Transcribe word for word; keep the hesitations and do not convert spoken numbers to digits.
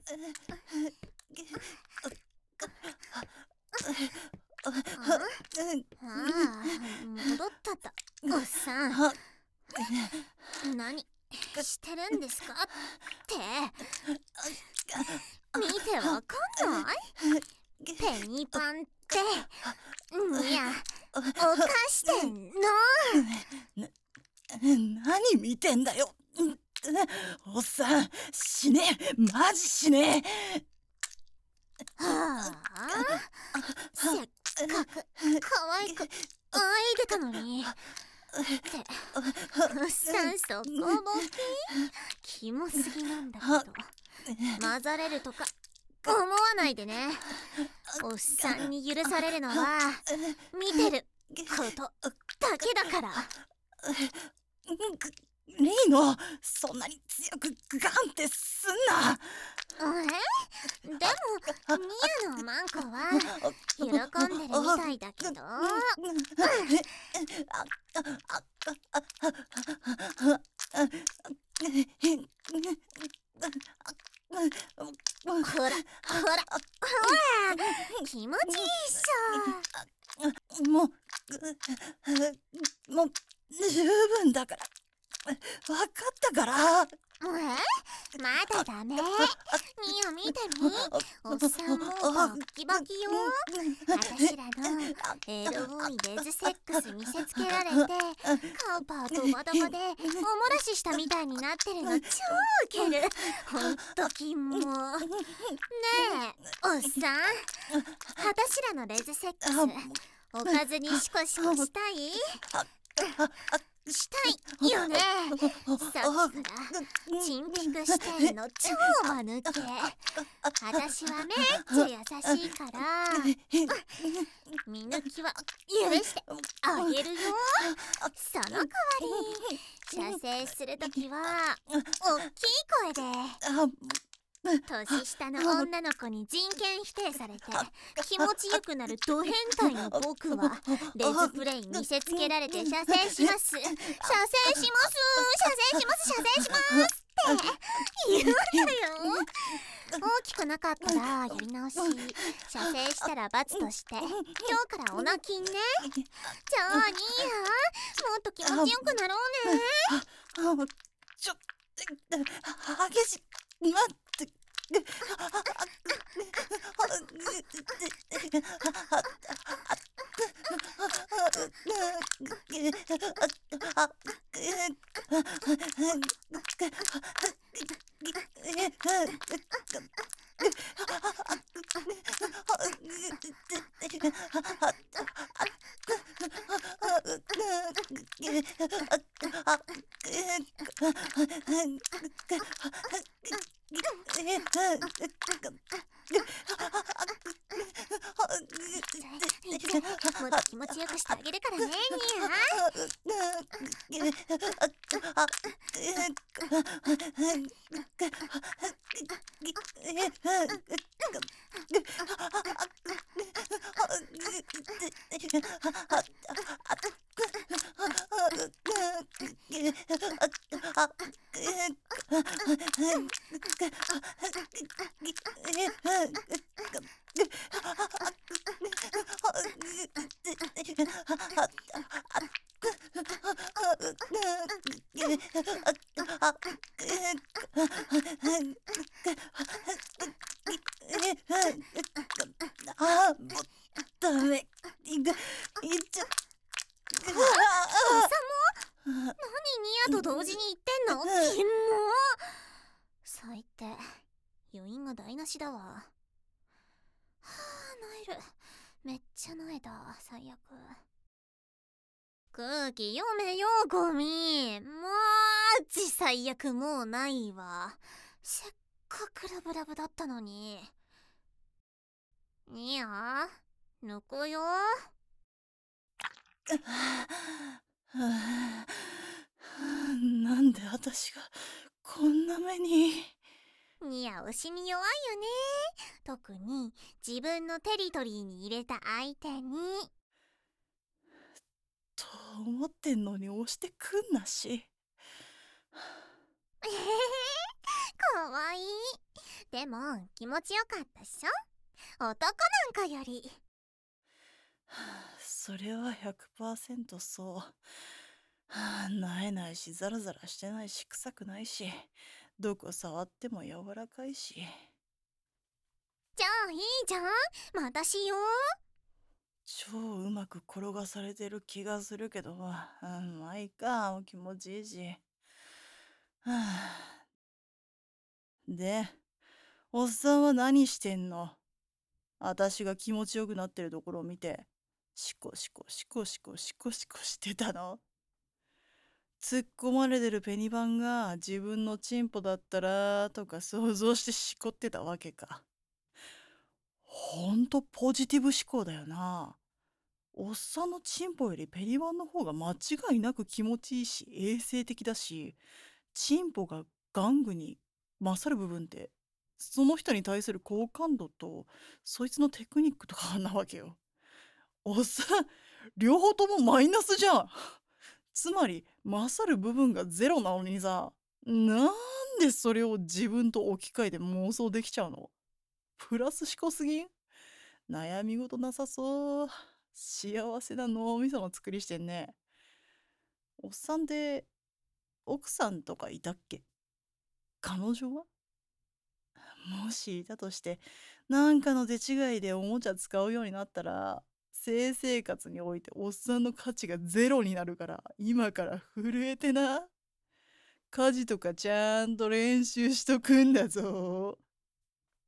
ああ、戻ったと。おっさん、何してるんですかって見てわかんない？ペニパンってにゃおかしてんの。 何見てんだよ。おっさん、死ねえ、マジ死ねえ。 はあ、せっかく可愛くあいでたのにっておっさんそこボケキモすぎなんだけど、混ざれるとか思わないでね。おっさんに許されるのは見てることだけだから。 リーノ、そんなに強くガンってすんな。 え？でもニアのマンコは喜んでるみたいだけど。ほらほらほら気持ちいいっしょ。もうもう十分だから、分かったから。 え？まだダメ。ミオ見てみ、おっさんもうバッキバキよ。私らのエロいレズセックス見せつけられてカウパードバドバでおもらししたみたいになってるの超ウケる。ほんとキモ。ねえおっさん、私らのレズセックスおかずにシコシコしたい？したいよね。さっきからチンピクしてんの超間抜け。私はめっちゃ優しいから見抜きは許してあげるよ。その代わり射精するときは大きい声で。年下の女の子に人権否定されて気持ちよくなるド変態の僕はレズプレイ見せつけられて射精します、射精します、射精します、射精しますって言うんだよ。大きくなかったらやり直し、射精したら罰として今日からオナキンね。じゃあニーヤ、もっと気持ちよくなろうね。 ちょ激し待ってもっと気持ちよくしてあげるからね、ニあー、もうダメ。いっちゃおっさんも何ニアと同時に言ってんの？キモ。最低、余韻が台無しだわ。はあ、萎える。めっちゃ萎えた。最悪。空気読めよゴミ。マジ最悪、もうないわ。せっかくラブラブだったのに。ニア抜くよ。 なんで私がこんな目に。 ニア推しに弱いよね。特に自分のテリトリーに入れた相手に。 と思ってんのに押してくんなし。 えへへ、 かわいい。でも気持ちよかったっしょ、男なんかより。 それはひゃくパーセントそう。はあ、なえないし、ザラザラしてないし、臭くないし、どこ触っても柔らかいし。 じゃあいいじゃん、またしよう。 超うまく転がされてる気がするけど、うん、まあいいか、気持ちいいし。はあ、で、おっさんは何してんの？あたしが気持ちよくなってるところを見て、シコシコシコシコシコシコしてたの？突っ込まれてるペニバンが自分のチンポだったらとか想像してしこってたわけか。ほんとポジティブ思考だよな。おっさんのチンポよりペニバンの方が間違いなく気持ちいいし衛生的だし、チンポが玩具に勝る部分ってその人に対する好感度とそいつのテクニックとかなわけよ。おっさん両方ともマイナスじゃん。つまり勝る部分がゼロなのにさ、なんでそれを自分と置き換えて妄想できちゃうの？プラス思考すぎん？悩み事なさそう。幸せな脳みその作りしてんね。おっさんって奥さんとかいたっけ？彼女は？もしいたとして、なんかの手違いでおもちゃ使うようになったら、性生活においておっさんの価値がゼロになるから、今から震えてな。家事とかちゃんと練習しとくんだぞ。